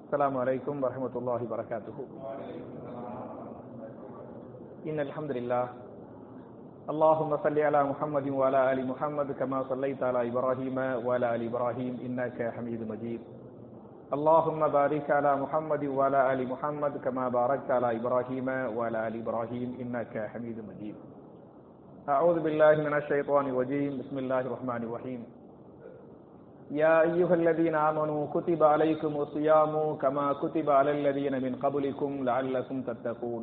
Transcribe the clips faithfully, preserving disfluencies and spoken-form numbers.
السلام عليكم ورحمة الله وبركاته. إن الحمد لله اللهم صل على محمد وعلى آل محمد كما صليت على إبراهيم وعلى آل إبراهيم إنك حميد مجيد. اللهم بارك على محمد وعلى آل محمد كما باركت على إبراهيم وعلى آل إبراهيم إنك حميد مجيد. أعوذ بالله من الشيطان الرجيم. بسم الله الرحمن الرحيم. يا أيها الذين آمنوا كتب عليكم الصيام كما كتب على الذين من قبلكم لعلكم تتقون.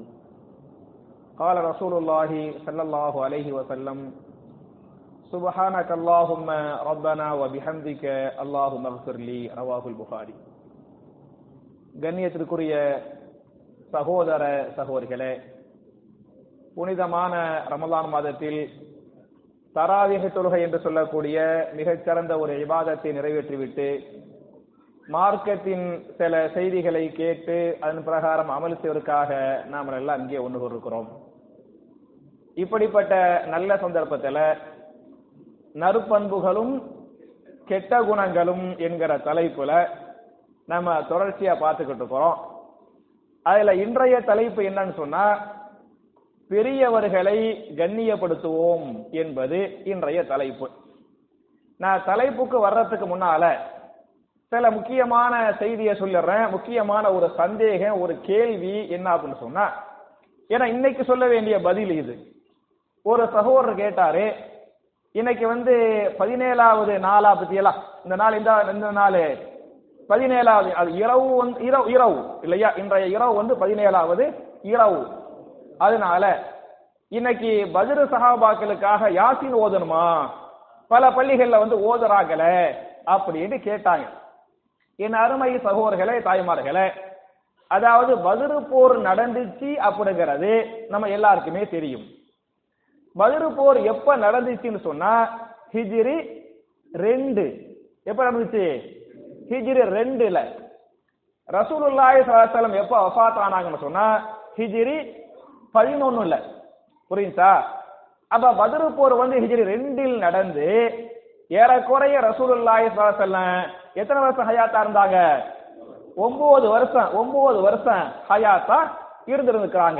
قال رسول الله صلى الله عليه وسلم سبحانك اللهم ربنا وبحمدك اللهم اغفر لي. رواه البخاري. கண்ணியத்திற்குரிய சகோதர சகோதரிகளே, புனிதமான ரமலான் மாதத்தில் தராவீஹ் தொழுகை என்று சொல்லக்கூடிய மிகச்சிறந்த ஒரு இபாதத்தை நிறைவேற்றிவிட்டு மார்க்கத்தின் சில செய்திகளை கேட்டு அதன் பிரகாரம் அமல் செய்வதற்காக நாம் எல்லாம் இங்கே ஒன்று கொண்டிருக்கிறோம். இப்படிப்பட்ட நல்ல சந்தர்ப்பத்தில் நற்பண்புகளும் கெட்ட குணங்களும் என்கிற தலைப்புல நம்ம தொடர்ச்சியா பார்த்துக்கிட்டு இருக்கிறோம். அதுல இன்றைய தலைப்பு என்னன்னு சொன்னா, பெரியவர்களை கண்ணியப்படுத்துவோம் என்பது இன்றைய தலைப்பு. நான் தலைப்புக்கு வர்றதுக்கு முன்னால சில முக்கியமான செய்தியை சொல்லிடுறேன். முக்கியமான ஒரு சந்தேகம், ஒரு கேள்வி என்ன அப்படின்னு சொன்னா, ஏன்னா இன்னைக்கு சொல்ல வேண்டிய பதில் இது. ஒரு சகோதரர் கேட்டாரு, இன்னைக்கு வந்து பதினேழாவது நாளா பத்தியெல்லாம், இந்த நாள் இந்த இந்த நாள் பதினேழாவது, அது இரவு வந்து இரவு இரவு இல்லையா, இன்றைய இரவு வந்து பதினேழாவது இரவு. அதனால இன்னைக்கு பத்ர் சஹாபாக்களுக்காக யாசின் ஓதணுமா, பல பள்ளிகள்ல வந்து ஓதுறாங்கள அப்படின்னு கேட்டாங்க. என் அருமை சகோதரர்களே, தாய்மார்களே, அதாவது பத்ர் போர் நடந்துச்சு அப்படிங்கிறது நம்ம எல்லாருக்குமே தெரியும். பத்ர் போர் எப்ப நடந்துச்சுன்னு சொன்னா ஹிஜ்ரி ரெண்டு. எப்ப நடந்துச்சு? ஹிஜ்ரி ரெண்டுல. ரசூலுல்லாஹி ஸல்லல்லாஹு அலைஹி வஸல்லம் எப்ப வஃபாத் ஆனாங்கன்னு சொன்னா ஹிஜ்ரி பதினொன்னுல. புரியுதா? அப்ப பத்ர் போர் வந்து ஹிஜ்ரி ரெண்டில் நடந்து ஏறக்குறைய ரசூலுல்லாஹி ஸல்லல்லாஹு அலைஹி வஸல்லம் எத்தனை வருஷம் ஹயாத்தா இருந்தாங்க? ஒன்பது வருஷம் ஒன்பது வருஷம் ஹயாத்தா இருந்திருக்கிறாங்க.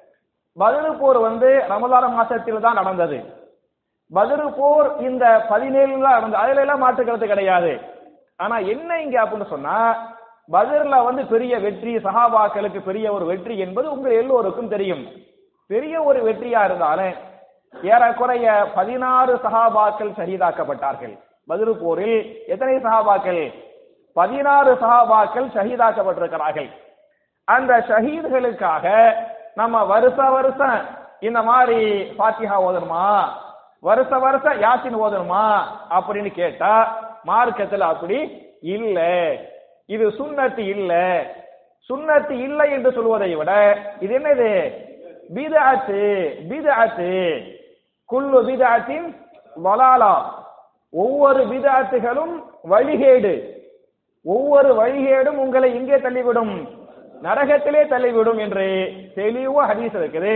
பத்ர் போர் வந்து ரமலான் மாசத்தில் தான் நடந்தது. பத்ர் போர் இந்த பதினேழுல நடந்தது. அதுல எல்லாம் மாற்றுக்கிறது கிடையாது. ஆனா என்ன இங்க அப்படின்னு சொன்னா, பத்ர்ல வந்து பெரிய வெற்றி, சஹாபாக்களுக்கு பெரிய ஒரு வெற்றி என்பது உங்கள் எல்லோருக்கும் தெரியும். பெரிய ஒரு வெற்றியா இருந்தாலும் ஏறக்குறைய பதினாறு சஹாபாக்கள் ஷஹீதாக்கப்பட்டார்கள். பத்ர் போரில் எத்தனை சஹாபாக்கள்? பதினாறு சஹாபாக்கள் ஷஹீதாக்கப்பட்டிருக்கிறார்கள். அந்த ஷஹீதுகளுக்காக நம்ம வருஷ வருஷம் இந்த மாதிரி ஃபாத்திஹா ஓதணுமா, வருஷ வருஷம் யாசின் ஓதணுமா அப்படின்னு கேட்டா மார்க்கத்தில் அப்படி இல்ல. இது சுன்னத்து இல்ல. சுன்னத்து இல்லை என்று சொல்வதை விட இது என்னது? பித்அத்து. பித்அத்து. குல்லு பித்அத்தின் வலாலா. ஒவ்வொரு பித்அத்துகளும் வழிகேடு. ஒவ்வொரு வழிகேடும் உங்களை எங்கே தள்ளிவிடும்? நரகத்திலே தள்ளிவிடும் என்று தெளிவா ஹதீஸ் இருக்குது.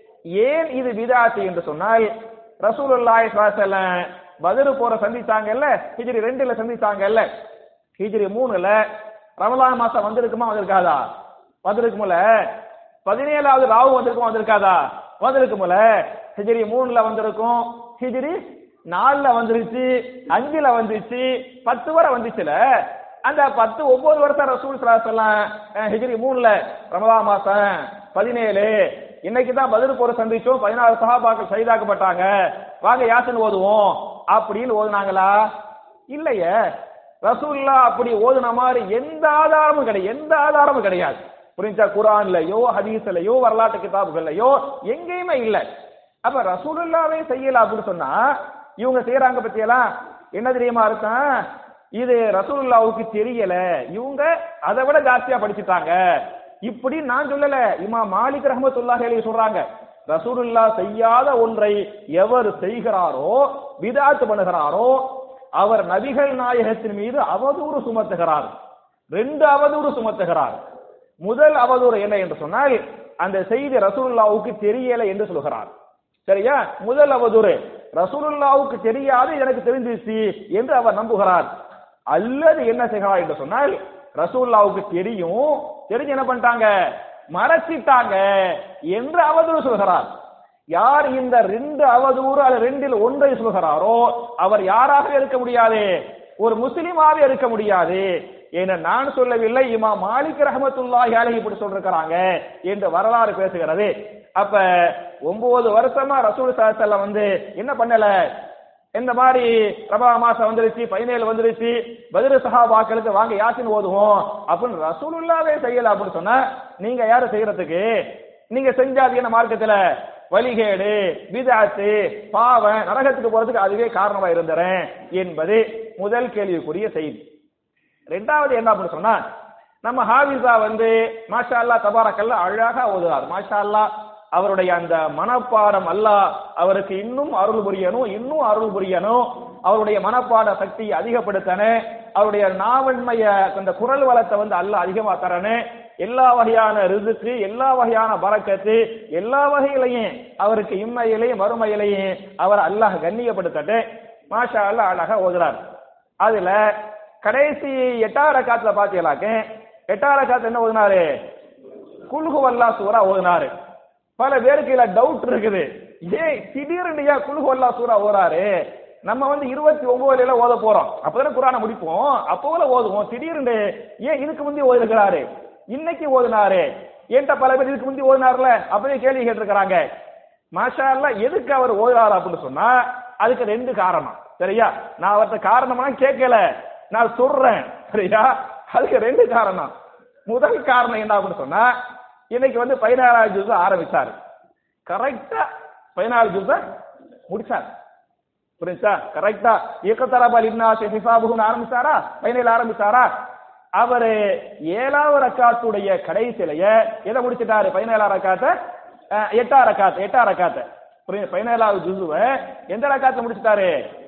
ஏன் இது பித்அத்து என்று சொன்னால், ரசூலுல்லாஹி ஸல்லல்லாஹு அலைஹி வஸல்லம் பத்ர் போற சந்திச்சாங்கல்ல, ஹிஜ்ரி ரெண்டுல சந்திச்சாங்கல்ல, ஹிஜ்ரி மூணுல ரமலான் மாசம் வந்திருக்குமா வந்திருக்காதா? வந்திருக்குமுல. பதினேழாவது ராவு வந்திருக்குமா வந்திருக்காதா? வந்திருக்குமுல. ஹிஜ்ரி மூணுல வந்திருக்கும், ஹிஜ்ரி நாலுல வந்துருச்சு, அஞ்சுல வந்துச்சு, பத்து வரை வந்துச்சுல. அந்த பத்து ஒன்பது வருஷம் ரசூல் ஸல்லல்லாஹு அலைஹி வஸல்லம் ஹிஜ்ரி மூணுல ரமலான் மாசம் பதினேழு, இன்னைக்கு தான் பத்ர் போர் சந்திச்சோம், பதினாறு சஹாபாக்கள் ஷஹீதாக்கப்பட்டாங்க, வாங்க யாசின் ஓதுவோம் அப்படின்னு ஓதுனாங்களா? இல்லையே. ரசூலுல்லாஹ் அப்படி ஓதுன மாதிரி எந்த ஆதாரமும் கிடையாது. எந்த ஆதாரமும் கிடையாது. புரிஞ்சா? குர்ஆன்லயோ ஹதீஸ்லயோ வரலாற்று கிதாபுகள்லயோ எங்கேயுமே இல்ல. அப்ப ரசூலுல்லாஹ்வே செய்யல அப்படின்னு சொன்னா இவங்க செய்யறாங்க பத்தியெல்லாம் என்ன தெரியுமா அர்த்தம்? இது ரசூலுல்லாஹ்வுக்கு தெரியல, இவங்க அதை விட ஜாஸ்தியா படிச்சுட்டாங்க இப்படி நான் சொல்லல. இமாம் மாலிக் ரஹ்மத்துல்லாஹி அலைஹி சொல்றாங்க, ரசூலுல்லாஹ் செய்யாத ஒன்றை எவர் செய்கிறாரோ, பித்அத் பண்ணுகிறாரோ, அவர் நபிகள் நாயகத்தின் மீது அவதூறு சுமத்துகிறார். ரெண்டு அவதூறு சுமத்துகிறார். முதல் அவதூறு என்ன என்று சொன்னால், அந்த செய்தி ரசூலுல்லாஹ்வுக்கு தெரியல என்று சொல்கிறார். சரியா? முதல் அவதூறு ரசூலுல்லாஹ்வுக்கு தெரியாது, எனக்கு தெரிஞ்சிச்சு என்று அவர் நம்புகிறார். அல்லது என்ன செய்கிறார் என்று சொன்னால், ரசூலுல்லாவுக்கு தெரியும், தெரிஞ்சு என்ன பண்ணிட்டாங்க, மறைச்சிட்டாங்க என்று அவதூறு சொல்கிறார். யார் இந்த ரெண்டு அவதூறு அல்லது ரெண்டில் ஒன்றை சொல்கிறாரோ அவர் யாராக இருக்க முடியாது, ஒரு முஸ்லிமாவே இருக்க முடியாது. ஏன்னா நான் சொல்லவில்லை, இமாம் மாலிக் ரஹ்மத்துல்லாஹி அலைஹி இப்படி சொல்றாங்க என்று வரலாறு பேசுகிறது. அப்ப ஒன்பது வருஷமா ரசூல் ஸல்லல்லாஹு அலைஹி வஸல்லம் வந்து என்ன பண்ணல, இந்த மாதிரி ரபா மாசம் வந்துருச்சு, பதினேழு வந்துருச்சு, பத்ர் சஹாபாக்களுக்கு வாங்க யாசின் ஓதுவோம் அப்படின்னு ரசூலுல்லாவே செய்யல அப்படின்னு சொன்னா நீங்க யாரு செய்யறதுக்கு? நீங்க செஞ்சாது என்ன மார்க்கத்துல வழிகேடு, பிதஅத்து, பாவம், நரகத்துக்கு போறதுக்கு அதுவே காரணமா இருந்தறேன் என்பது முதல் கேள்விக்குரிய செய்தி. ரெண்டாவது என்ன அப்படின்னு சொன்னா, நம்ம ஹாஃபிஸா வந்து மாஷா அல்லாஹ் தபாரக்கல்லாஹ் அழகா ஓதுறார். மாஷா அல்லாஹ் அவருடைய அந்த மனப்பாடம் அல்லாஹ் அவருக்கு இன்னும் அருள் புரியணும், இன்னும் அருள் புரியணும், அவருடைய மனப்பாட சக்தியை அதிகப்படுத்தனே, அவருடைய நாவன்மைய அந்த குரல் வளத்தை வந்து அல்லாஹ் அதிகமா தரனே, எல்லா வகையான ரிசுக்கு, எல்லா வகையான பரக்கத்து, எல்லா வகையிலையும் அவருக்கு இம்மையிலையும் மறுமையிலையும் அவர் அல்லாஹ் கண்ணியப்படுத்தட்டு. மாஷா அல்லாஹ் அழகா ஓதுறார். அதுல கடைசி எட்டாவது ரக்காத்துல பாத்தீங்களாக்க, எட்டாவது ரக்காத்துல என்ன ஓதுனாரு, குல் ஹுவல்லாஹ் சூரா ஓதுனாரு. பல பேருக்கு இல்ல டவுட் இருக்குது, ஏன் திடீர்னு ஏன் குல் ஹுவல்லாஹ் சூரா ஓதுறாரு, நம்ம வந்து இருபத்தி ஒன்பதுல ஓத போறோம், அப்பதானே குர்ஆனை முடிப்போம், அப்போல ஓதுவோம், திடீர்னு ஏன் இதுக்கு முந்தி ஓதிருக்கிறாரு, இன்னைக்கு ஓதுனாரு, ஏன்ட்ட பல பேர் இதுக்கு முந்தி ஓதுனார்ல அப்படியே கேள்வி கேட்டிருக்கிறாங்க. மாஷா அல்லாஹ் எதுக்கு அவர் ஓதுறாரு அப்படின்னு சொன்னா அதுக்கு ரெண்டு காரணம். சரியா, நான் அவர்கிட்ட காரணமா கேட்கல, நான் சொல்றேன். சரியா, அதுக்கு ரெண்டு காரணம். முதல் காரணம் என்ன அப்படின்னு சொன்னா, இன்னைக்கு வந்து பதினாறாவது ஜுஸ் ஆரம்பிச்சாரு, கரெக்டா பதினாலு ஜுஸ் முடிச்சார். புரிஞ்சா, கரெக்டா இக்தரப லின்னாஸி ஹிசாபுஹும் ஆரம்பிச்சாரா, பதினேழு ஆரம்பிச்சாரா. அவரு ஏழாவது ரக்காத்துடைய கடைசிலைய எதை முடிச்சிட்டாரு, பதினேழாவது ரக்காத்த எட்டாவது ரக்காத்து எட்டாவது ரக்காத்து பதினேழாவது ஜுஸுவை எந்த ரக்காத்துல முடிச்சிட்டாரு,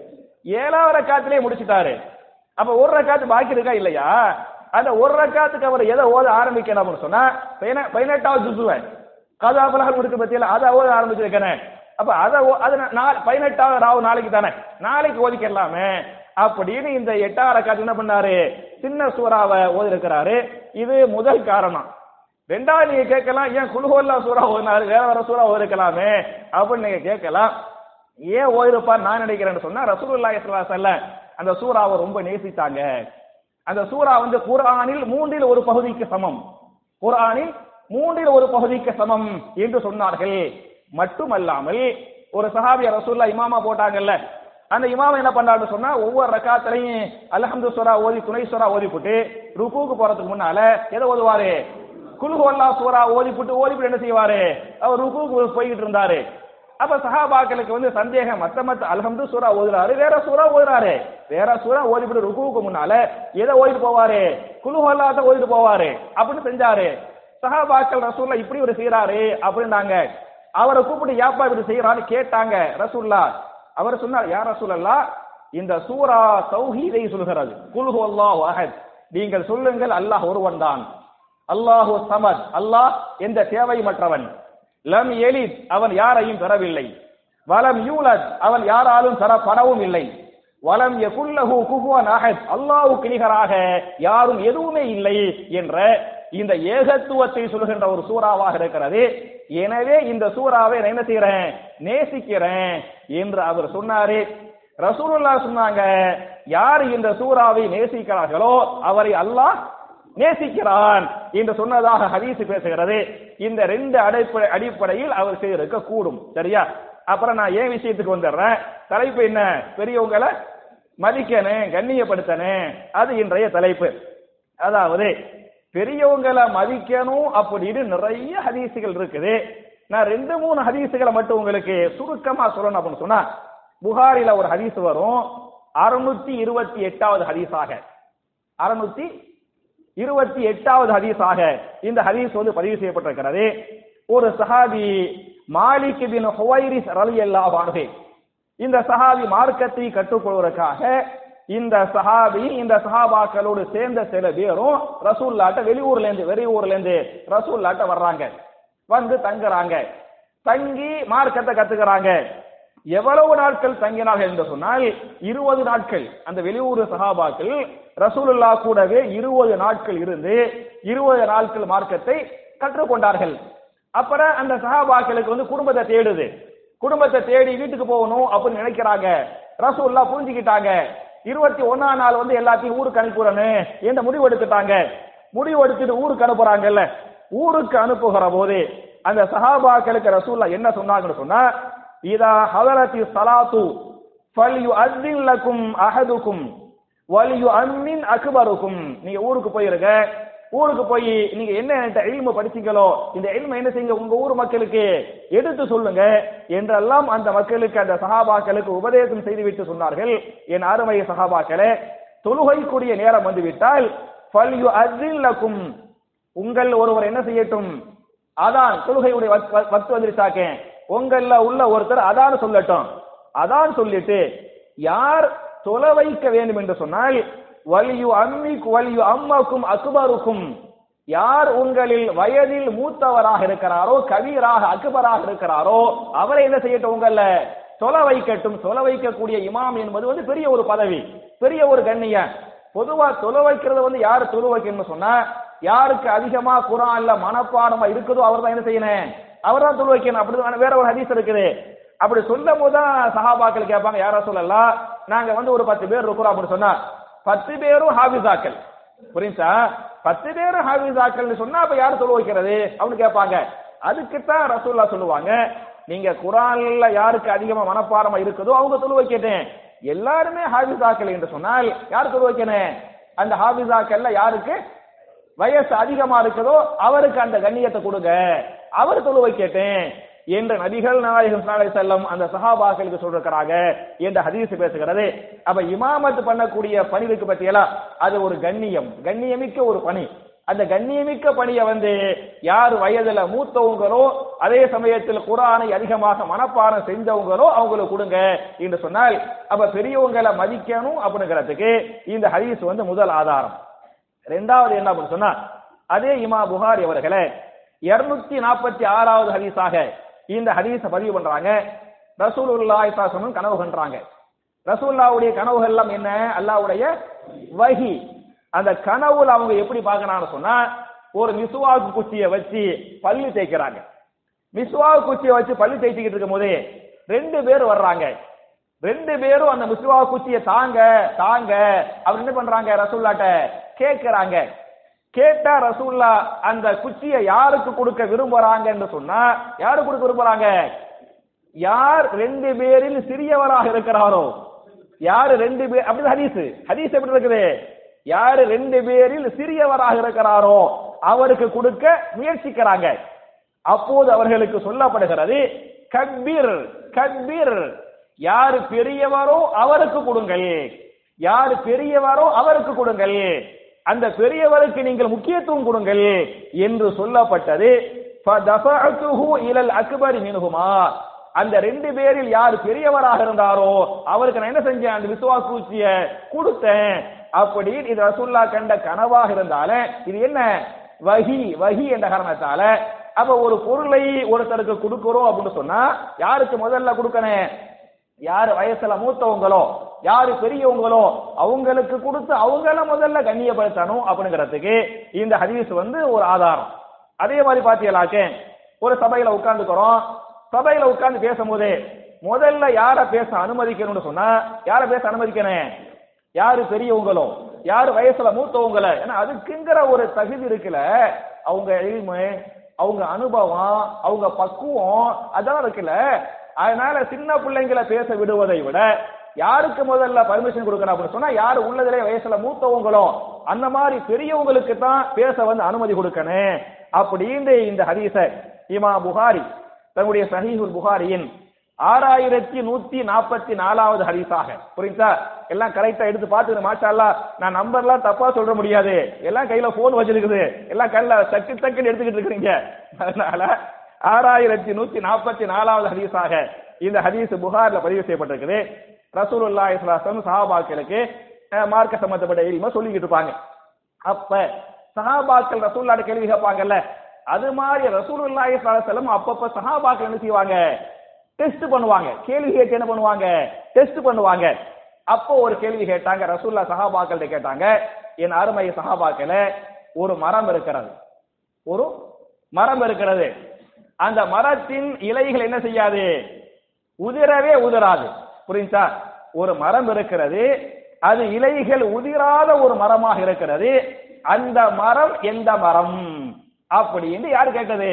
ஏழாவது ரக்காத்திலே முடிச்சிட்டாரு. அப்ப ஒரு ரக்காத்து பாக்கி இருக்கா இல்லையா, அந்த ஒரு ரக்காத்துக்கு அவர் எதை ஓத ஆரம்பிக்கணும் சொன்னா பதினெட்டாவது ஜுஸுவை கதா பலகல் முடிக்க பத்தியில அதை ஓத ஆரம்பிச்சிருக்கேன். அப்ப அதை பதினெட்டாவது ராவு நாளைக்கு தானே, நாளைக்கு ஓதிக்கலாமே அப்படின்னு இந்த எட்டாவது ரக்காத்து என்ன பண்ணாரு, சின்ன சூறாவை ஓதி இருக்கிறாரு. இது முதல் காரணம். ரெண்டாவது நீங்க கேட்கலாம், ஏன் குல் ஹுவல்லாஹ் சூரா ஓதினாரு, வேற வேற சூறா ஓதிக்கலாமே அப்படின்னு நீங்க கேட்கலாம். ஏன் ஓதிருப்பார் நான் நினைக்கிறேன்னு சொன்னா, ரசூலுல்லாஹி ஸல்லல்லாஹு அலைஹி வஸல்லம் அந்த சூறாவை ரொம்ப நேசித்தாங்க. அந்த சூரா வந்து குர்ஆனில் மூன்றில் ஒரு பகுதிக்கு சமம், குர்ஆனில் மூன்றில் ஒரு பகுதிக்கு சமம் என்று சொன்னார்கள். மட்டுமல்லாமல் ஒரு சஹாபிய ரசூலுல்லாஹ் இமாமா போட்டாங்கல்ல, அந்த இமாம் என்ன பண்றாருன்னு சொன்னா ஒவ்வொரு ரக்காத்திலையும் அல்ஹம்து சூரா ஓதி துணை சூரா ஓதி போட்டு ருக்குக்கு போறதுக்கு முன்னால எதை ஓதுவாரு, குல் ஹுவல்லாஹ் சூரா ஓதி போட்டு ஓதி போட்டு என்ன செய்வாரு, அவர் ருக்குக்கு போய்கிட்டு இருந்தாரு. அப்ப சஹாபாக்களுக்கு வந்து சந்தேகம், மத்த மத்த அல்ஹம்து சூரா ஓதுறாரு, வேற சூரா ஓதுறாரு, வேற சூரா ஓதி போட்டு ருக்குக்கு முன்னால எதை ஓதிட்டு போவாரு, குல் ஹுவல்லாஹ் தான் ஓதிட்டு போவாரு அப்படின்னு செஞ்சாரு. சஹாபாக்கள் ரசூலுல்லாஹ் இப்படி ஒரு செய்யறாரு அப்படின்னாங்க. அவரை கூப்பிட்டு யாப்பா இப்படி செய்யறான்னு கேட்டாங்க ரசூலுல்லாஹ். அவர் சொன்னார், யா ரசூலல்லாஹ் இந்த சூரா தௌஹீதை சொல்கிறது, குல் ஹுவல்லாஹு அஹத், நீங்கள் சொல்லுங்கள் அல்லாஹ் ஒருவன் தான், அல்லாஹு ஸமத், அல்லாஹ் எந்த தேவையற்றவன், லம் யலித் அவன் யாரையும் பெறவில்லை, வலம் யூலத் அவன் யாராலும் பெறப்படவும் இல்லை, வலம் யகுல்லஹு குஃபுவன் அஹத் அல்லாஹ்வுக்கு நிகராக யாரும் எதுவுமே இல்லை என்ற இந்த ஏகத்துவத்தை சொல்கின்ற ஒரு சூறாவாக இருக்கிறது. எனவே இந்த சூறாவை நான் என்ன செய்யறேன், நேசிக்கிறேன் என்று அவர் சொன்னாரு. ரசூலுல்லாஹ் சொன்னாங்க, யார் இந்த சூறாவை நேசிக்கிறார்களோ அவரை அல்லாஹ் நேசிக்கிறான் என்று சொன்னதாக ஹதீஸ் பேசுகிறது. இந்த ரெண்டு அடிப்படையில் அவர் செய்திருக்க கூடும். சரியா, அப்புறம் நான் ஏன் விஷயத்துக்கு வந்துடுறேன். தலைப்பு என்ன, பெரியவங்களை மதிக்கணும், கண்ணியப்படுத்தணும், அது இன்றைய தலைப்பு. அதாவது பெரியவங்களை மதிக்கணும் அப்படின்னு நிறைய ஹதீசுகள் இருக்குது. நான் ரெண்டு மூணு ஹதீசுகளை மட்டும் உங்களுக்கு சுருக்கமா சொல்லணும் அப்படின்னு சொன்னா, புகாரில ஒரு ஹதீஸ் வரும், அறுநூத்தி இருபத்தி எட்டாவது ஹதீஸாக அறுநூத்தி இருபத்தி எட்டாவது ஹதீஸாக இந்த ஹதீஸ் வந்து பதிவு செய்யப்பட்டிருக்கிறது. ஒரு சஹாபி மாலிக் பின் ஹுவைரிஸ் ரலியல்லாஹு அன்ஹு, இந்த சஹாபி மார்க்கத்தை கற்றுக்கொள்வதற்காக இந்த சஹாபி இந்த சஹாபாக்களோடு சேர்ந்த சில பேரும் ரசூலுல்லாஹ்ட்ட வெளியூர்ல இருந்து வெளியூர்ல இருந்து ரசூலுல்லாஹ்ட்ட வர்றாங்க, வந்து தங்குறாங்க, தங்கி மார்க்கத்தை கத்துக்கிறாங்க. எவ்வளவு நாட்கள் தங்கினார்கள் என்று சொன்னால் இருபது நாட்கள். அந்த வெளியூர் சஹாபாக்கள் ரசூலுல்லாஹ் கூடவே இருபது நாட்கள் இருந்து இருபது நாட்கள் மார்க்கத்தை கற்றுக்கொண்டார்கள். அப்புறம் அந்த சஹாபாக்களுக்கு வந்து குடும்பத்தை தேடுது, குடும்பத்தை தேடி வீட்டுக்கு போகணும் அப்படின்னு நினைக்கிறாங்க. ரசூலுல்லாஹ் புரிஞ்சுக்கிட்டாங்க, இருபத்தி ஒன்னாம் நாள் வந்து எல்லாத்தையும் ஊருக்கு அனுப்புறேன்னு என்ற முடிவு எடுத்துட்டாங்க. முடிவு எடுத்துட்டு ஊருக்கு அனுப்புறாங்கல்ல, ஊருக்கு அனுப்புகிற போது அந்த சஹாபாக்களுக்கு ரசூலுல்லாஹ் என்ன சொன்னாங்கன்னு சொன்னா, இதா ஹதரத்தி ஸலாத்து ஃபல்யுஅஸ்ஸின் லக்கும் அஹதுக்கும் வலியுஅம்மின் அக்பருக்கும். நீங்க ஊருக்கு போயிருங்க, ஊருக்கு போய் நீங்க என்ன இல்மு படிச்சீங்களோ இந்த இல்மு என்ன செய்யுங்க, உங்க ஊர் மக்களுக்கு எடுத்து சொல்லுங்க என்றெல்லாம் அந்த மக்களுக்கு அந்த சஹாபாக்களுக்கு உபதேசம் செய்துவிட்டு சொன்னார்கள். என் அருமை சஹாபாக்களே, தொழுகைக்குரிய நேரம் வந்துவிட்டால் ஃபல்யுஅஸ்ஸின் லக்கும், உங்கள் ஒருவர் என்ன செய்யட்டும், அதான் தொழுகையுடைய வக்து வந்துருச்சாக்க உங்கள உள்ள ஒருத்தர் அதான் சொல்லட்டும். அதான் சொல்லிட்டு யார் தொலை வைக்க வேண்டும் என்று சொன்னால் வலியு அம்மிக் வலியு அம்மாக்கும் அக்பருக்கும், யார் உங்களில் வயதில் மூத்தவராக இருக்கிறாரோ, கபீராக அக்பராக இருக்கிறாரோ அவரை என்ன செய்யட்டும், உங்கள தொலை வைக்கட்டும். தொலை வைக்கக்கூடிய இமாம் என்பது வந்து பெரிய ஒரு பதவி, பெரிய ஒரு கண்ணிய. பொதுவா தொலை வைக்கிறது வந்து யாரு தொலை வைக்கணும்னு சொன்னா, யாருக்கு அதிகமா குர்ஆன்ல மனப்பாடமா இருக்குதோ அவர் தான் என்ன செய்யணும், அவர் தான் தொலை வைக்கணும். அப்படி வேற ஒரு ஹதீஸ் இருக்குது. அப்படி சொல்லும் போதுதான் சஹாபாக்கள் கேட்பாங்க, யார சொல்லலாம், நாங்க வந்து ஒரு பத்து பேர் இருக்கிறோம் அப்படின்னு சொன்னா, பத்து பேரும் ஹாஃபிஸாக்கள், புரியுதா, பத்து பேரும் ஹாஃபிஸாக்கள் சொன்னா அப்ப யாரு தொழு வைக்கிறது அப்படின்னு கேட்பாங்க. அதுக்குத்தான் ரசூலுல்லாஹ் சொல்லுவாங்க, நீங்க குர்ஆன்ல யாருக்கு அதிகமா மனப்பாடமா இருக்குதோ அவங்க தொழு வைக்கட்டேன். எல்லாருமே ஹாஃபிஸாக்கள் என்று சொன்னால் யார் தொழு வைக்கணும், அந்த ஹாஃபிஸாக்கள்ல யாருக்கு வயசு அதிகமா இருக்குதோ அவருக்கு அந்த கண்ணியத்தை கொடுங்க, அவர் தொழு வைக்கட்டேன் என்று நபிகள் நாயகம் ஸல்லல்லாஹு அலைஹி வஸல்லம் அந்த சஹாபாக்களுக்கு சொல்றாங்க என்ற ஹதீஸ் பேசுகிறது. அப்ப இமாமத் பண்ணக்கூடிய பணிவுக்கு பத்தியெல்லாம் அது ஒரு கண்ணியம், கண்ணியமிக்க ஒரு பணி. அந்த கண்ணியமிக்க பணியை வந்து யார் வயதுல மூத்தவங்களோ அதே சமயத்தில் குர்ஆனை அதிகமாக மனப்பாடம் செஞ்சவங்களோ அவங்களுக்கு கொடுங்க என்று சொன்னால், அப்ப பெரியவங்களை மதிக்கணும் அப்படிங்கிறதுக்கு இந்த ஹதீஸ் வந்து முதல் ஆதாரம். இரண்டாவது என்ன அப்படின்னு சொன்னா, அதே இமாம் புகாரி அவர்களே இருநூத்தி நாற்பத்தி ஆறாவது ஹதீஸாக இந்த ஹதீஸை பதிவு பண்றாங்க. ரசூலுல்லாஹி ஸல்லல்லாஹு அலைஹி வஸல்லம் கனவு கண்டாங்க. ரசூலுல்லாஹ்வுடைய கனவுகள் எல்லாம் என்ன, அல்லாஹ்வுடைய வஹி. அந்த கனவுல அவங்க எப்படி பார்க்கறாங்கன்னு சொன்னா, ஒரு மிஸ்வாக் குச்சியை வச்சு பல்லு தேய்க்கிறாங்க. மிஸ்வாக் குச்சியை வச்சு பல்லு தேய்ச்சிக்கிட்டு இருக்கும் போதே ரெண்டு பேர் வர்றாங்க. ரெண்டு பேரும் அந்த மிஸ்வாக் குச்சியை தாங்க தாங்க அவர் என்ன பண்றாங்க, ரசூலுல்லாஹ்ட்ட கேட்கிறாங்க. கேட்டா ரசூலுல்லா அந்த குச்சியை யாருக்கு கொடுக்க விரும்புறாங்கன்னு சொன்னா, யாருக்கு கொடுக்க விரும்புறாங்க, யார் ரெண்டு பேரில் சிறியவராக இருக்கிறாரோ, யாரு ரெண்டு பேர், அப்படி ஹதீஸ் ஹதீஸ் எப்படி இருக்குது, யாரு ரெண்டு பேரில் சிறியவராக இருக்கிறாரோ அவருக்கு கொடுக்க முயற்சிக்கிறாங்க. அப்போது அவர்களுக்கு சொல்லப்படுகிறது, கபீர் கபீர், யாரு பெரியவரோ அவருக்கு கொடுங்கள், யாரு பெரியவரோ அவருக்கு கொடுங்கள், அந்த பெரியவருக்கு நீங்கள் முக்கியத்துவம் கொடுங்கள் என்று சொல்லப்பட்டது. ஃபதஃபஅதுஹு இலல் அக்பர் மின்ஹுமா, அந்த ரெண்டு பேரில் யார் பெரியவராக இருந்தாரோ அவருக்கு நான் என்ன செஞ்சேன், அந்த விசுவாச குச்சிய கொடுத்தேன். அப்படி இது ரசூலுல்லாஹ் கண்ட கனவாக இருந்தாலே இது என்ன, வஹி வஹி என்ற காரணத்தால. அப்ப ஒரு பொருளை ஒருத்தருக்கு கொடுக்கிறோம் அப்படின்னு சொன்னா யாருக்கு முதல்ல கொடுக்கணும், யாரு வயசுல மூத்தவங்களோ யாரு பெரியவங்களோ அவங்களுக்கு கொடுத்து அவங்கள முதல்ல கண்ணியப்படுத்தணும் அப்படிங்கிறதுக்கு இந்த ஹதீஸ் வந்து ஒரு ஆதாரம். அதே மாதிரி பாத்தீங்களாக்க ஒரு சபையில உட்கார்ந்துக்கிறோம், சபையில உட்கார்ந்து பேசும்போது முதல்ல யார பேச அனுமதிக்கணும்னு சொன்னா யார பேச அனுமதிக்கணும், யாரு பெரியவங்களோ யாரு வயசுல மூத்தவங்கள, ஏன்னா அதுக்குங்கிற ஒரு தகுதி இருக்குல்ல, அவங்க எளிமை அவங்க அனுபவம் அவங்க பக்குவம் அதான் இருக்குல்ல. அதனால சின்ன பிள்ளைங்களை பேச விடுவதை விட யாருக்கு முதல்ல பர்மிஷன் கொடுக்கணும் அப்படின்னு சொன்னா யாரு உள்ளதிலே வயசுல மூத்தவங்களோ அந்த மாதிரி பெரியவங்களுக்கு தான் பேச வந்து அனுமதி கொடுக்கணும் அப்படின்னு இந்த ஹதீஸ இமாம் புகாரி தன்னுடைய சஹீஹுல் புகாரியின் ஆறாயிரத்தி நூத்தி நாற்பத்தி நாலாவது ஹதீஸாக, புரியுதா, எல்லாம் கரெக்டா எடுத்து பார்த்து மாஷா அல்லாஹ், நான் நம்பர்லாம் தப்பா சொல்ற முடியாது, எல்லாம் கையில போன் வச்சிருக்குது, எல்லாம் கையில தக்கு தக்குன்னு எடுத்துக்கிட்டு இருக்கிறீங்க. அதனால ஆறாயிரத்தி நூத்தி நாற்பத்தி நாலாவது ஹதீஸாக இந்த ஹதீஸ் புகார்ல பதிவு செய்யப்பட்டிருக்குது. ரசூலுல்லாஹி ஸல்லல்லாஹு அலைஹி வஸல்லம் சஹாபாக்களுக்கு மார்க்க சம்பந்தப்பட்ட இல்ம சொல்லிக்கிட்டு இருப்பாங்க. அப்ப சஹாபாக்கள் ரசூலுல்லாஹ்ட்ட கேள்வி கேட்பாங்கல்ல, அது மாதிரி ரசூலுல்லாஹி ஸல்லல்லாஹு அலைஹி வஸல்லம் அப்பப்ப சஹாபாக்கள் என்ன செய்வாங்க, டெஸ்ட் பண்ணுவாங்க, கேள்வி கேட்டு என்ன பண்ணுவாங்க, டெஸ்ட் பண்ணுவாங்க. அப்போ ஒரு கேள்வி கேட்டாங்க, ரசூலுல்லாஹ் சஹாபாக்கள்ட்ட கேட்டாங்க, என் அருமை சஹாபாக்களே, ஒரு மரம் இருக்கிறது, ஒரு மரம் இருக்கிறது, அந்த மரத்தின் இலைகள் என்ன செய்யாது, உதிரவே உதிராது. புரியுதா? ஒரு மரம் இருக்கிறது, அது இலைகள் உதிராத ஒரு மரமாக இருக்கிறது, அந்த மரம் எந்த மரம் அப்படின்னு யாரு கேட்டது,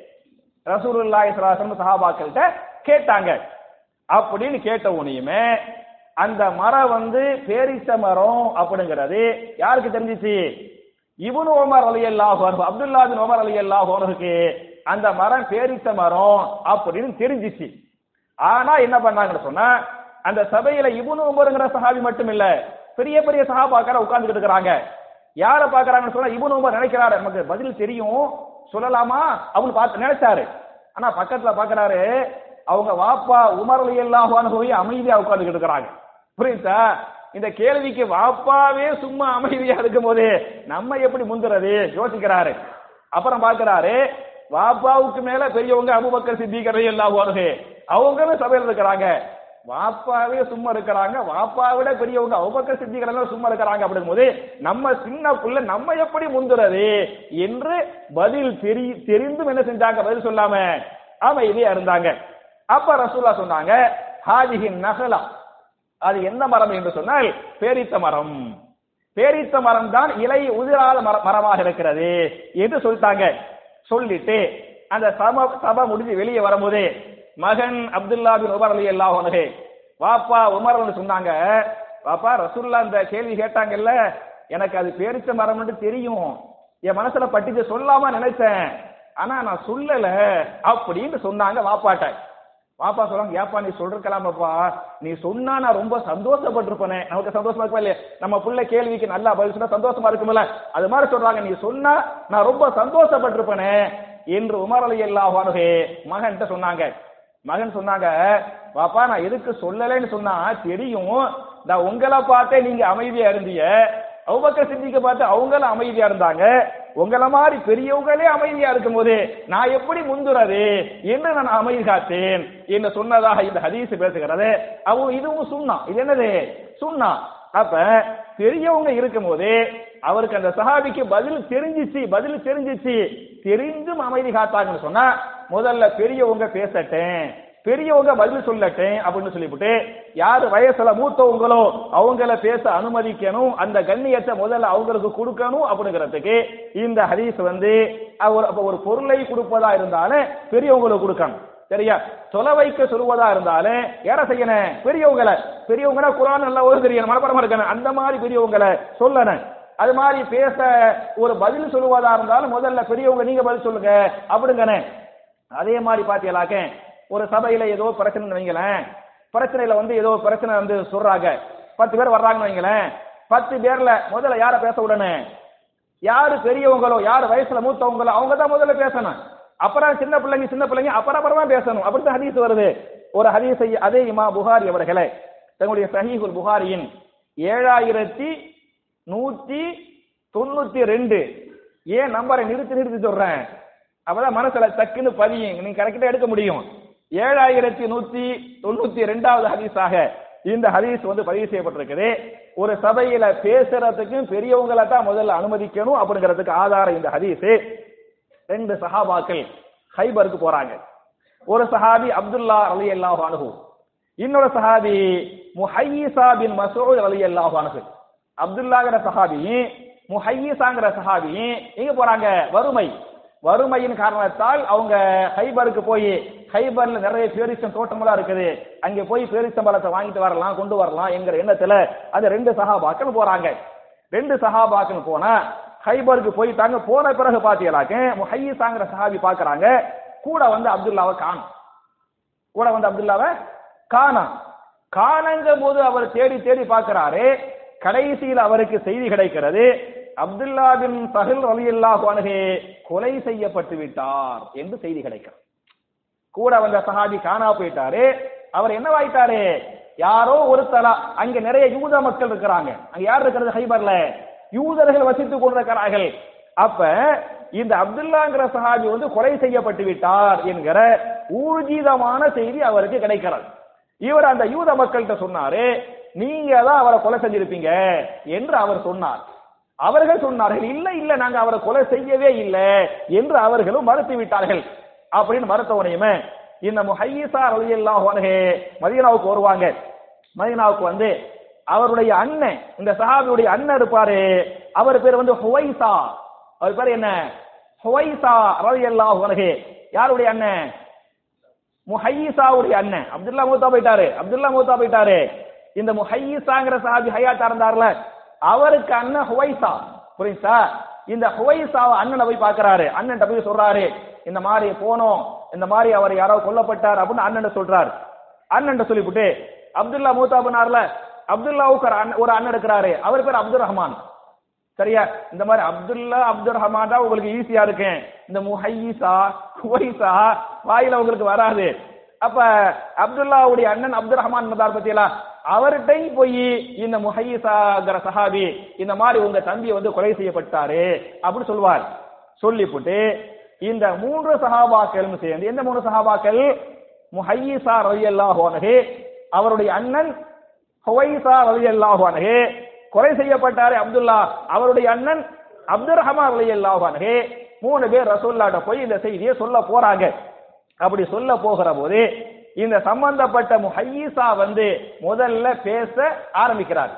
ரசூலுல்லாஹி ஸல்லல்லாஹு அலைஹி வஸல்லம் சஹாபாக்கள்ட்ட கேட்டாங்க. அப்படின்னு கேட்ட உடனேயுமே அந்த மரம் வந்து பேரிச்ச மரம் அப்படிங்கிறது யாருக்கு தெரிஞ்சிச்சு, இப்னு உமர் ரலியல்லாஹு அன்ஹு, அப்துல்லாஹ் பின் உமர் ரலியல்லாஹு அன்ஹுக்கு அந்த மரம் பேரிச்ச மரம் அப்படின்னு தெரிஞ்சிச்சு. ஆனா என்ன பண்ணாங்கன்னு சொன்னா, அந்த சபையில இப்னு உமர்ங்கிற சஹாபி மட்டும் இல்ல, பெரிய பெரிய சஹாபாக்கள் உட்கார்ந்துட்டு இருக்காங்க. யார பாக்குறாங்கன்னு சொன்னா, இப்னு உமர் நினைக்கிறாரு நமக்கு பதில் தெரியும் சொல்லலாமா அப்படின்னு பார்த்து நினைச்சாரு. ஆனா பக்கத்துல பாக்குறாரு, அவங்க வாப்பா உமர் ரலியல்லாஹு அன்ஹு அமைதியா உட்கார்ந்துட்டு இருக்காங்க. புரியுதா? இந்த கேள்விக்கு வாப்பாவே சும்மா அமைதியா இருக்கும் போது நம்ம எப்படி முந்துறது யோசிக்கிறாரு. அப்புறம் பார்க்கிறாரு, வாப்பாவுக்கு மேல பெரியவங்க அபூபக்கர் சித்திக் ரலியல்லாஹு அன்ஹு அவங்களும் சபையில் இருக்கிறாங்க. வாப்பாவே சும்மா இருக்கிறாங்க, வாப்பா விட பெரியவங்க அபூபக்கர் சித்திக் ரலியல்லாஹு சும்மா இருக்கிறாங்க. அப்படிங்கும்போது நம்ம சின்ன புள்ள நம்ம எப்படி முந்துறது என்று பதில் தெரி தெரிந்தும் என்ன செஞ்சாங்க, பதில் சொல்லாம அமைதியா இருந்தாங்க. அப்ப ரசூலுல்லாஹ் சொன்னாங்க, ஹாதிஹி நஹலா, அது என்ன மரம் என்று சொன்னால் பேரித்த மரம். பேரித்த மரம் தான் இலை உதிராத மரமாக இருக்கிறது என்று சொல்லிட்டாங்க. சொல்லிட்டு அந்த சபை சபை முடிஞ்சு வெளியே வரும்போது மகன் அப்துல்லாஹ் பின் உமர் ரலியல்லாஹு அன்ஹு வாப்பா உமர் வந்து சொன்னாங்க, வாப்பா ரசூலுல்லாஹ் இந்த கேள்வி கேட்டாங்கல்ல, எனக்கு அது பேரித்த மரம் என்று தெரியும், என் மனசுல பட்டிச்சு சொல்லாம நினைச்சேன், ஆனா நான் சொல்லல அப்படின்னு சொன்னாங்க வாப்பாட்ட. வாப்பா சொல்றாங்க, ஏப்பா நீ சொல்லிருக்கலாமப்பா, நீ சொன்னா நான் ரொம்ப சந்தோஷப்பட்டிருப்பேனே. நமக்கு சந்தோஷமா இருக்குமா இல்லையா, நம்ம பிள்ளை கேள்விக்கு நல்லா பதில் சொன்னா சந்தோஷமா இருக்கும்ல, அது மாதிரி சொல்றாங்க, நீ சொன்னா நான் ரொம்ப சந்தோஷப்பட்டிருப்பேனே என்று உமர் ரலியல்லாஹு அன்ஹு மகன்கிட்ட சொன்னாங்க. மகன் சொன்னாங்க, வாப்பா நான் எதுக்கு சொல்லலைன்னு சொன்னா தெரியும், நான் உங்களை பார்த்தே நீங்க அமைதியா இருந்தீங்க, அபூபக்கர் சித்திக்க பார்த்து அவங்களும் அமைதியா இருந்தாங்க, உங்களை மாதிரி பெரியவங்களே அமைதியா இருக்கும் போது நான் எப்படி முந்துறது என்று நான் அமைதி காத்தேன் என்று சொன்னதாக இந்த ஹதீஸ் பேசுகிறது. அவ இதுவும் சுன்னா, இது என்னது சுன்னா. அப்ப பெரியவங்க இருக்கும் போது அவருக்கு அந்த சஹாபிக்கு பதில் தெரிஞ்சிச்சு, பதில் தெரிஞ்சிச்சு, தெரிந்தும் அமைதி காத்தாங்கன்னு சொன்னா முதல்ல பெரியவங்க பேசட்டேன், பெரியவங்க பதில் சொல்லட்டேன் அப்படின்னு சொல்லிவிட்டு யாரு வயசுல மூத்தவங்களோ அவங்கள பேச அனுமதிக்கணும், அந்த கண்ணியத்தை முதல்ல அவங்களுக்கு கொடுக்கணும் அப்படிங்கிறதுக்கு இந்த ஹதீஸ் வந்து ஒரு பொருளை கொடுப்பதா இருந்தாலும் பெரியவங்களுக்கு கொடுக்கணும். சரியா? தொலை வைக்க சொல்வதா இருந்தாலும் யார செய்யணும், பெரியவங்களை. பெரியவங்கன்னா குர்ஆன் நல்லா ஓத தெரியணும், மனப்பாடமா இருக்கணும், அந்த மாதிரி பெரியவங்களை சொல்லணும். அது மாதிரி பேச ஒரு பதில் சொல்லுவதா இருந்தாலும் முதல்ல பெரியவங்க நீங்க பதில் சொல்லுங்க அப்படிங்கன்னு. அதே மாதிரி பாத்தீங்களாக்க ஒரு சபையில ஏதோ பிரச்சனை வைங்களேன், பிரச்சனையில வந்து ஏதோ பிரச்சனை வந்து சொல்றாங்க, பத்து பேர் வர்றாங்கன்னு வைங்களேன், பத்து பேர்ல முதல்ல யார பேச விடணும், யாரு பெரியவங்களோ யாரு வயசுல மூத்தவங்களோ அவங்க தான் முதல்ல பேசணும். அப்புறம் சின்ன பிள்ளைங்க சின்ன பிள்ளைங்க அப்புறம் அப்புறமா பேசணும். அப்படித்தான் ஹதீஸ் வருது. ஒரு ஹதீஸை அதே இமாம் புகாரி அவர்களே தங்களுடைய சஹீஹுல் புகாரியின் ஏழாயிரத்தி நூத்தி தொண்ணூத்தி ரெண்டு ஏன் நம்பரை நிறுத்தி நிறுத்தி சொல்றேன், அப்பதான் மனசுல டக்குன்னு பதியும், நீங்க கரெக்டா எடுக்க முடியும். ஏழாயிரத்தி நூத்தி தொண்ணூத்தி ரெண்டாவது ஹதீஸாக இந்த ஹதீஸ் வந்து பதிவு செய்யப்பட்டிருக்குது. ஒரு சபையில பேசுறதுக்கும் பெரியவங்களை தான் முதல்ல அனுமதிக்கணும் அப்படிங்கிறதுக்கு ஆதாரம் இந்த ஹதீஸ். ரெண்டு சஹாபாக்கள் ஹைபருக்கு போறாங்க. ஒரு சஹாபி அப்துல்லா ரலியல்லாஹு அன்ஹு, இன்னொரு சஹாபி முஹையிஸா பின் மஸ்ஊத் ரலியல்லாஹு அன்ஹு. அப்துல்லாங்கிற சஹாபி முஹையிஸாங்கிற சஹாபி எங்க போறாங்க, வறுமை வறுமையின் காரணத்தால் அவங்க ஹைபருக்கு போய், ஹைபர்ல நிறைய பேரிச்சம் தோட்டமெல்லாம் இருக்குது, அங்கே போய் பேரிச்சம்பழத்தை வாங்கிட்டு வரலாம் கொண்டு வரலாம் என்கிற எண்ணத்துல அந்த ரெண்டு சஹாபாக்கள் போறாங்க. ரெண்டு சஹாபாக்கள் போனா ஹைபருக்கு போயிட்டாங்க. போன பிறகு பாத்தீங்களாக்க முஹையிஸாங்கிற சஹாபி பாக்குறாங்க, கூட வந்து அப்துல்லாவை காணும், கூட வந்து அப்துல்லாவை காணோம். காணங்க போது அவர் தேடி தேடி பார்க்கிறாரு. கடைசியில் அவருக்கு செய்தி கிடைக்கிறது, அப்துல்லா பின் சஹல் ரலியல்லாஹு அன்ஹு கொலை செய்யப்பட்டு விட்டார் என்று செய்தி கிடைக்கிறது. கூட வந்த சஹாபி காணா போயிட்டாரு. அவர் என்னவாயிட்டாரு, யாரோ ஒருத்தரா, அங்க நிறைய யூத மக்கள் இருக்கிறாங்க, அங்க யார் இருக்கிறது, ஹைபர்ல யூதர்கள் வசித்துக் கொண்டிருக்கிறார்கள். அப்ப இந்த அப்துல்லாங்கிற சஹாபி வந்து கொலை செய்யப்பட்டு விட்டார் என்கிற ஊர்ஜிதமான செய்தி அவருக்கு கிடைக்கிறது. இவர் அந்த யூத மக்கள்கிட்ட சொன்னாரு, நீங்க தான் அவரை கொலை செஞ்சிருப்பீங்க என்று அவர் சொன்னார். அவர்கள் சொன்னார்கள், இல்ல இல்ல நாங்க அவரை கொலை செய்யவே இல்லை என்று அவர்களும் மறுத்து விட்டார்கள். அப்படின்னு மறுத்தவனையுமே இந்த முஹையிஸா ரலியல்லாஹு அன்ஹு மதீனாவுக்கு வருவாங்க. மதீனாவுக்கு வந்து அவருடைய அண்ணன், இந்த சஹாபியுடைய அண்ணன் இருப்பாரு, அவர் பேர் வந்து ஹுவைஸா. அவர் பேர் என்ன? ஹுவைஸா ரலியல்லாஹு அன்ஹு. யாருடைய அண்ணன்? முஹையிஸாவுடைய அண்ணன். அப்துல்லா மூத்தா போயிட்டாரு. அப்துல்லா மூத்தா போயிட்டாரு. இந்த முஹையிஸாங்கிற சஹாபி ஹயாத்தா இருந்தார்ல, அவருக்கு அண்ணன் ஹுவைஸா. புரியுதா? இந்த ஹுவைஸாவை அண்ணனை போய் பார்க்கிறாரு. அண்ணன் போய் சொல்றாரு, இந்த மாதிரி போனோம், இந்த மாதிரி அவர் யாரோ கொல்லப்பட்டார் அப்படின்னு அண்ணன் சொல்றாரு. அண்ணன் சொல்லிவிட்டு அப்துல்லா மூத்தா பண்ணார்ல, அப்துல்லாவுக்கு ஒரு அண்ணன் இருக்கிறாரு, அவர் பேர் அப்துல் ரஹ்மான். சரியா? இந்த மாதிரி அப்துல்லா அப்துல் ரஹ்மான் தான் உங்களுக்கு ஈஸியா இருக்கேன். இந்த முஹையிஸா ஹுவைஸா வாயில உங்களுக்கு வராது. அப்ப அப்துல்லாவுடைய அண்ணன் அப்துல் ரஹ்மான் பத்தியலா, அவர்கிட்ட போய் இந்த முஹையிஸாங்கிற சஹாபி இந்த மாதிரி உங்க தம்பி வந்து கொலை செய்யப்பட்டாரு அப்படின்னு சொல்வார். சொல்லிவிட்டு இந்த மூன்று சஹாபாக்களும் சேர்ந்து, எந்த மூணு சஹாபாக்கள்? முஹையிஸா ரலியல்லாஹு அன்ஹு, அவருடைய அண்ணன் ஹுவைஸா ரலியல்லாஹு அன்ஹு, கொலை செய்யப்பட்டாரு அப்துல்லா, அவருடைய அண்ணன் அப்துல் ரஹ்மான் ரலியல்லாஹு அன்ஹு, மூணு பேர் ரசூலுல்லாஹ்ட்ட போய் இந்த செய்தியை சொல்ல போறாங்க. அப்படி சொல்ல போகிற போது இந்த சம்பந்தப்பட்ட முஹையிஸா வந்து முதல்ல பேச ஆரம்பிக்கிறார்.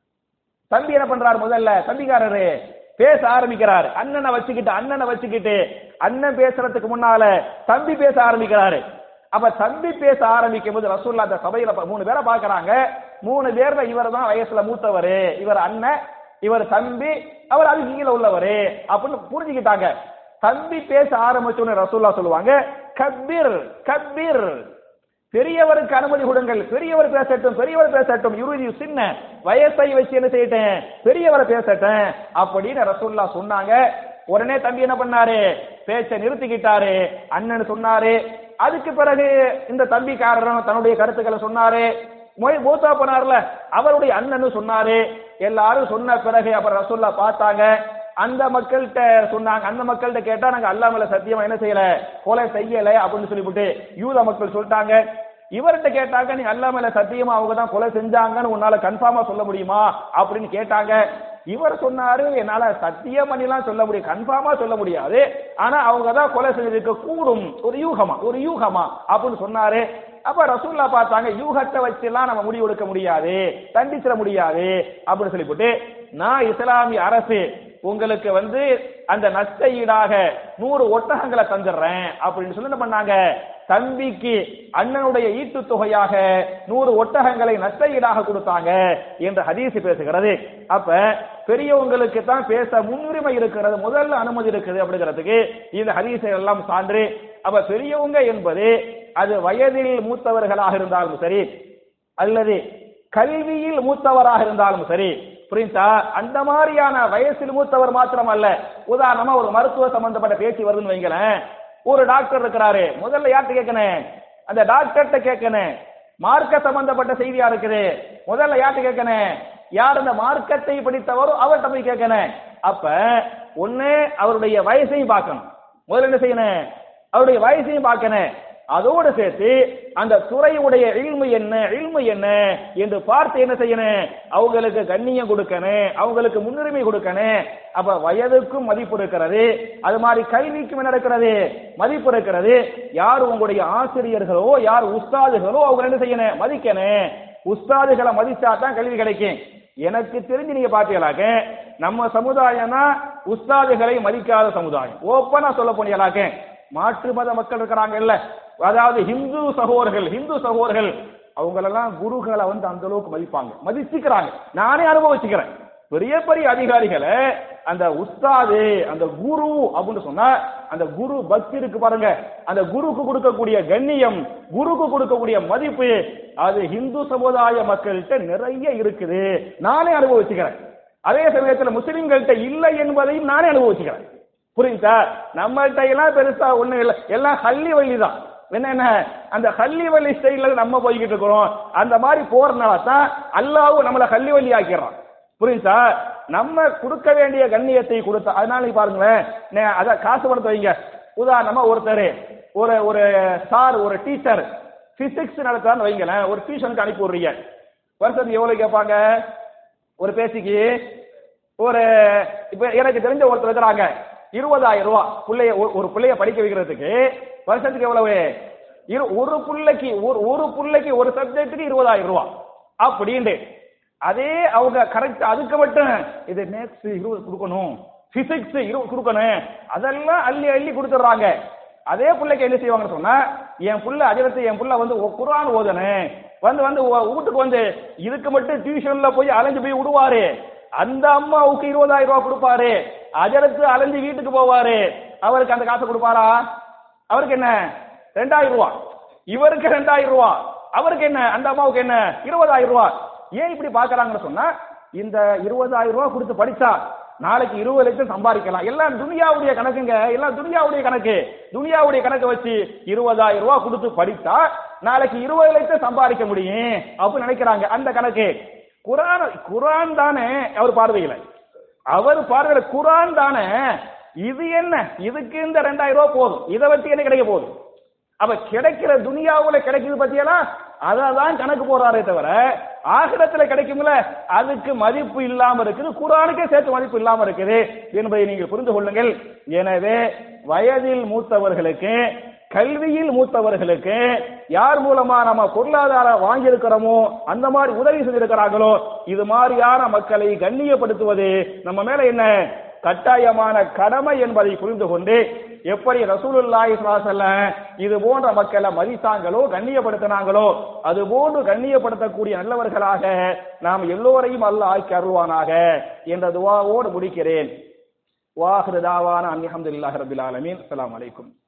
தம்பி என்ன பண்றாரு? முதல்ல தம்பிக்காரரு பேச ஆரம்பிக்கிறார். அண்ணனை வச்சுக்கிட்டு அண்ணனை வச்சுக்கிட்டு அண்ணன் பேசுறதுக்கு முன்னால தம்பி பேச ஆரம்பிக்கிறாரு. அப்ப தம்பி பேச ஆரம்பிக்கும் போது ரசூலுல்லாஹ் அந்த சபையில மூணு பேரை பாக்குறாங்க. மூணு பேர்ல இவர் தான் வயசுல மூத்தவரு, இவர் அண்ணன், இவர் தம்பி, அவர் அது கீழே உள்ளவரு அப்படின்னு புரிஞ்சுக்கிட்டாங்க. தம்பி பேச ஆரம்பிச்சோன்னு ரசூலுல்லாஹ் சொல்லுவாங்க, கப்பீர் கப்பீர், பெரியவருக்கு அனுமதி கொடுங்கள், பெரியவர் பேசட்டும், பெரியவர் பேசட்டும், இறுதி சின்ன வயசை வச்சு என்ன செய்யட்டேன், பெரியவரை பேசட்டேன் அப்படின்னு ரசூலுல்லாஹ் சொன்னாங்க. உடனே தம்பி என்ன பண்ணாரு? பேச்சை நிறுத்திக்கிட்டாரு. அண்ணன் சொன்னாரு. அதுக்கு பிறகு இந்த தம்பிக்காரரும் தன்னுடைய கருத்துக்களை சொன்னாரு. மூத்தா போனார்ல, அவருடைய அண்ணன் சொன்னாரு. எல்லாரும் சொன்ன பிறகு அப்புறம் ரசூலுல்லாஹ் பார்த்தாங்க. அந்த மக்கள்கிட்ட சொன்னாங்க, அந்த மக்கள்கிட்ட கேட்டா நாங்க அல்லாஹ் மேல சத்தியமா என்ன செய்யல, கொலை செய்யல அப்படின்னு சொல்லிவிட்டு யூத மக்கள் சொல்லிட்டாங்க. இவர்கிட்ட கேட்டாங்க, நீ அல்லாஹ் மேல சத்தியமா அவங்க தான் கொலை செஞ்சாங்கன்னு உன்னால கன்ஃபார்மா சொல்ல முடியுமா அப்படின்னு கேட்டாங்க. இவர் சொன்னாரு, என்னால சத்தியம் பண்ணிலாம் சொல்ல முடியும், கன்ஃபார்மா சொல்ல முடியாது, ஆனா அவங்க தான் கொலை செஞ்சிருக்க கூடும், ஒரு யூகமா ஒரு யூகமா அப்படின்னு சொன்னாரு. அப்ப ரசூலுல்லாஹ் பார்த்தாங்க, யூகத்தை வச்செல்லாம் நம்ம முடிவு எடுக்க முடியாது, தண்டிச்சிட முடியாது அப்படின்னு சொல்லிவிட்டு, நான் இஸ்லாமிய அரசு உங்களுக்கு வந்து அந்த நஷ்ட ஈடாக நூறு ஒட்டகங்களை தந்துடுறேன் அப்படின்னு சொல்லி என்ன பண்ணாங்க, தம்பிக்கு அண்ணனுடைய ஈட்டு தொகையாக நூறு ஒட்டகங்களை நஷ்ட ஈடாக கொடுத்தாங்க என்ற ஹதீஸ் பேசுகிறது. அப்ப பெரியவங்களுக்கு தான் பேச முன்னுரிமை இருக்கிறது, முதல்ல அனுமதி இருக்குது அப்படிங்கிறதுக்கு இந்த ஹதீஸை எல்லாம் சான்று. அப்ப பெரியவங்க என்பது அது வயதில் மூத்தவர்களாக இருந்தாலும் சரி, அல்லது கல்வியில் மூத்தவராக இருந்தாலும் சரி, புரியுதா? அந்த மாதிரியான வயசில் மூத்தவர் மாத்திரம் அல்ல. உதாரணமா ஒரு மருத்துவ சம்பந்தப்பட்ட பேச்சு வருதுன்னு வைங்களேன். ஒரு டாக்டர் இருக்கிறாரு, முதல்ல யார்கிட்ட கேட்கணும்? அந்த டாக்டர்கிட்ட கேட்கணும். மார்க்க சம்பந்தப்பட்ட செய்தியா இருக்குது, முதல்ல யார்கிட்ட கேட்கணும்? யார் அந்த மார்க்கத்தை படித்தவரோ அவர்கிட்ட போய் கேட்கணும். அப்ப ஒண்ணு அவருடைய வயசையும் பார்க்கணும், முதல்ல என்ன செய்யணும், அவருடைய வயசையும் பார்க்கணும். அதோடு சேர்த்து அந்த துறையுடைய இல்மு என்ன இல்மு என்ன என்று பார்த்து என்ன செய்யணும், அவங்களுக்கு கண்ணியம் கொடுக்கணும், அவங்களுக்கு முன்னுரிமை கொடுக்கணும். அப்ப வயதுக்கும் மதிப்பு இருக்கிறது, அது மாதிரி கல்விக்கும் என்ன இருக்கிறது, மதிப்பு இருக்கிறது. யார் உங்களுடைய ஆசிரியர்களோ யார் உஸ்தாதுகளோ அவங்க என்ன செய்யணும், மதிக்கணும். உஸ்தாதுகளை மதிச்சா தான் கல்வி கிடைக்கும். எனக்கு தெரிஞ்சு நீங்க பாத்தீங்களாக்க நம்ம சமுதாயம்னா உஸ்தாதுகளை மதிக்காத சமுதாயம். ஓப்பனா சொல்ல போனீங்களாக்க மாற்று மத மக்கள் இருக்கிறாங்க இல்ல, அதாவது ஹிந்து சகோதரர்கள் ஹிந்து சகோதரர்கள் அவங்களெல்லாம் குருகளை வந்து அந்த அளவுக்கு மதிப்பாங்க, மதிச்சுக்கிறாங்க. நானே அனுபவிச்சுக்கிறேன். பெரிய பெரிய அதிகாரிகளை அந்த உஸ்தாது அந்த குரு அப்படின்னு சொன்னா அந்த குரு பக்தி இருக்கு பாருங்க, அந்த குருக்கு கொடுக்கக்கூடிய கண்ணியம், குருக்கு கொடுக்கக்கூடிய மதிப்பு அது ஹிந்து சமுதாய மக்கள்கிட்ட நிறைய இருக்குது. நானே அனுபவிச்சுக்கிறேன். அதே சமயத்தில் முஸ்லிம்கள்ட்ட இல்லை என்பதையும் நானே அனுபவிச்சுக்கிறேன். புரியுதா? நம்மள்கிட்ட எல்லாம் பெருசா ஒண்ணு இல்லை, எல்லாம் ஹல்லி வழி தான். என்னென்ன அந்த ஹல்லி வழி ஸ்டைல நம்ம போய்கிட்டு இருக்கிறோம். அந்த மாதிரி போறதுனால தான் அல்லாஹ் நம்மளை ஹல்லி வழி ஆக்கிறான். புரியுதா? நம்ம கொடுக்க வேண்டிய கண்ணியத்தை கொடுத்த. அதனால பாருங்களேன், அத காசு பணத்தை வைங்க. உதாரணமா ஒருத்தர் ஒரு ஒரு சார் ஒரு டீச்சர் பிசிக்ஸ் நடத்தான்னு வைங்களேன், ஒரு டியூஷனுக்கு அனுப்பி விடுறீங்க. வருஷத்துக்கு எவ்வளவு கேட்பாங்க? ஒரு பேசிக்கு ஒரு இப்ப எனக்கு தெரிஞ்ச ஒருத்தர் இருக்கிறாங்க, இருபதாயிரம் ரூபாய் பிள்ளைய ஒரு பிள்ளைய படிக்க வைக்கிறதுக்கு வருஷத்துக்கு எவ்வளவு? ஒரு பிள்ளைக்கு ஒரு ஒரு பிள்ளைக்கு ஒரு சப்ஜெக்டுக்கு இருபதாயிரம் ரூபாய் அப்படின்னு. அதே அவங்க கரெக்ட் அதுக்கு மட்டும் இது மேத்ஸ் இருபது கொடுக்கணும், பிசிக்ஸ் இருபது கொடுக்கணும், அதெல்லாம் அள்ளி அள்ளி கொடுத்துட்றாங்க. அதே பிள்ளைக்கு என்ன செய்வாங்கன்னு சொன்னா, என் புள்ள அஜரத்து என் புள்ள வந்து குர்ஆன் ஓதனே வந்து வந்து வீட்டுக்கு வந்து இதுக்கு மட்டும் டியூஷன்ல போய் அலைஞ்சு போய் விடுவாரு. அந்த அம்மாவுக்கு இருபதாயிரம் ரூபாய் கொடுப்பாரு. அஜரத்து அலைஞ்சு வீட்டுக்கு போவாரு. அவருக்கு அந்த காசை கொடுப்பாரா? அவருக்கு என்ன ரெண்டாயிரம் ரூபாய், இவருக்கு ரெண்டாயிரம் ரூபாய், அவருக்கு என்ன அந்த அம்மாவுக்கு என்ன இருபதாயிரம் ரூபாய். ஏன் இப்படி பாக்குறாங்கன்னு சொன்னா, இந்த இருபதாயிரம் ரூபாய் கொடுத்து படிச்சா நாளைக்கு இருபது லட்சம் சம்பாதிக்கலாம். எல்லாம் துனியாவுடைய கணக்குங்க, எல்லாம் துனியாவுடைய கணக்கு. துனியாவுடைய கணக்கு வச்சு இருபதாயிரம் ரூபாய் கொடுத்து படித்தா நாளைக்கு இருபது லட்சம் சம்பாதிக்க முடியும் அப்படின்னு நினைக்கிறாங்க. அந்த கணக்கு குரான் குரான் தானே அவர் பார்வையில, அவர் பார்வையில குரான் தானே. இது என்ன, இதுக்கு இந்த ரெண்டாயிரம் ரூபாய் போதும், இதை வச்சு என்ன கிடைக்க போகுது? அப்ப கிடைக்கிற துனியாவுல கிடைக்குது பத்தியெல்லாம் அதான் கணக்கு போறாரே தவிர ஆகிரத்துல கிடைக்கும்ல அதுக்கு மதிப்பு இல்லாம இருக்குது, குர்ஆனுக்கே சேர்த்து மதிப்பு இல்லாம இருக்குது என்பதை நீங்கள் புரிந்து கொள்ளுங்கள். எனவே வயதில் மூத்தவர்களுக்கு, கல்வியில் மூத்தவர்களுக்கு யார் மூலமா நம்ம பொருளாதாரம் வாங்கியிருக்கிறோமோ அந்த மாதிரி உதவி செஞ்சிருக்கிறாங்களோ இது மாதிரியான மக்களை கண்ணியப்படுத்துவது நம்ம மேல என்ன கட்டாயமான கடமை என்பதை புரிந்து கொண்டு, எப்படி ரசூலுல்லாஹி ஸல்லல்லாஹு அலைஹி வஸல்லம் இது போன்ற மக்களை மதித்தாங்களோ கண்ணியப்படுத்தினாங்களோ அது போன்று கண்ணியப்படுத்தக்கூடிய நல்லவர்களாக நாம் எல்லோரையும் அல்லாஹ் ஆக்கி அருள்வானாக என்ற துஆவோடு முடிக்கிறேன். வாஹிரு தாவானா அல்ஹம்துலில்லாஹி ரப்பில் ஆலமீன். அஸ்ஸலாமு அலைக்கும்.